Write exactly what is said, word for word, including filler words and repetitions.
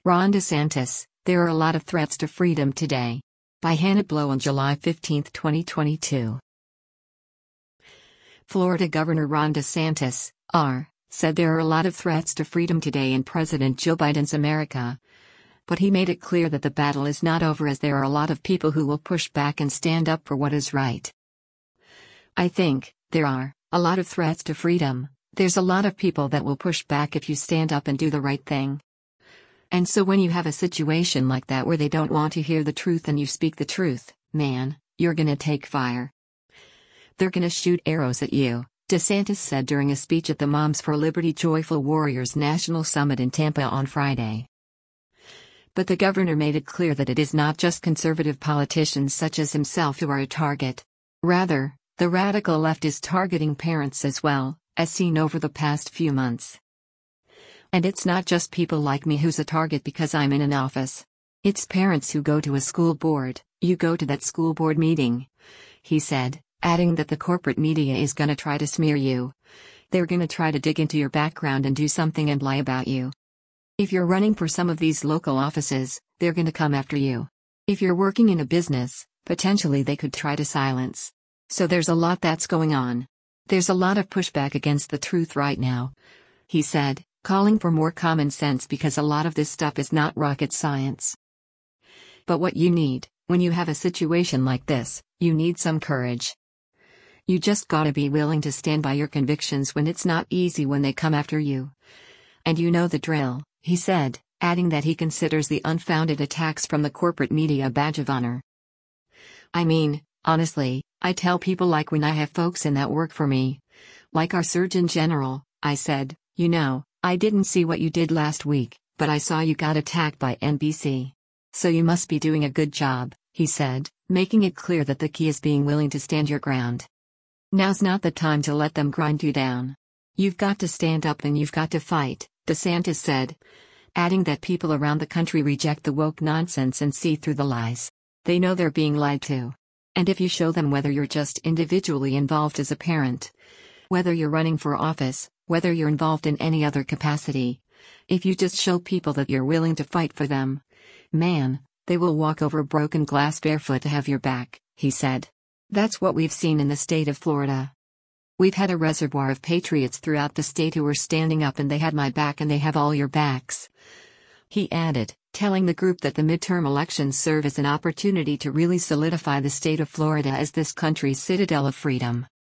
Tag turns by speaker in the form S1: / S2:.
S1: Ron DeSantis, there are a lot of threats to freedom today. By Hannah Blow on July fifteenth, twenty twenty-two. Florida Governor Ron DeSantis, R, said there are a lot of threats to freedom today in President Joe Biden's America. But he made it clear that the battle is not over, as there are a lot of people who will push back and stand up for what is right. I think there are a lot of threats to freedom. There's a lot of people that will push back if you stand up and do the right thing. And so when you have a situation like that where they don't want to hear the truth and you speak the truth, man, you're gonna take fire. They're gonna shoot arrows at you, DeSantis said during a speech at the Moms for Liberty Joyful Warriors National Summit in Tampa on Friday. But the governor made it clear that it is not just conservative politicians such as himself who are a target. Rather, the radical left is targeting parents as well, as seen over the past few months. And it's not just people like me who's a target because I'm in an office. It's parents who go to a school board, you go to that school board meeting, he said, adding that the corporate media is gonna try to smear you. They're gonna try to dig into your background and do something and lie about you. If you're running for some of these local offices, they're gonna come after you. If you're working in a business, potentially they could try to silence. So there's a lot that's going on. There's a lot of pushback against the truth right now, he said, calling for more common sense because a lot of this stuff is not rocket science. But what you need, when you have a situation like this, you need some courage. You just gotta be willing to stand by your convictions when it's not easy when they come after you. And you know the drill, he said, adding that he considers the unfounded attacks from the corporate media a badge of honor. I mean, honestly, I tell people, like when I have folks in that work for me, like our Surgeon General, I said, you know, I didn't see what you did last week, but I saw you got attacked by N B C. So you must be doing a good job, he said, making it clear that the key is being willing to stand your ground. Now's not the time to let them grind you down. You've got to stand up and you've got to fight, DeSantis said, adding that people around the country reject the woke nonsense and see through the lies. They know they're being lied to. And if you show them, whether you're just individually involved as a parent, whether you're running for office, whether you're involved in any other capacity, if you just show people that you're willing to fight for them, man, they will walk over broken glass barefoot to have your back, he said. That's what we've seen in the state of Florida. We've had a reservoir of patriots throughout the state who were standing up, and they had my back and they have all your backs, he added, telling the group that the midterm elections serve as an opportunity to really solidify the state of Florida as this country's citadel of freedom.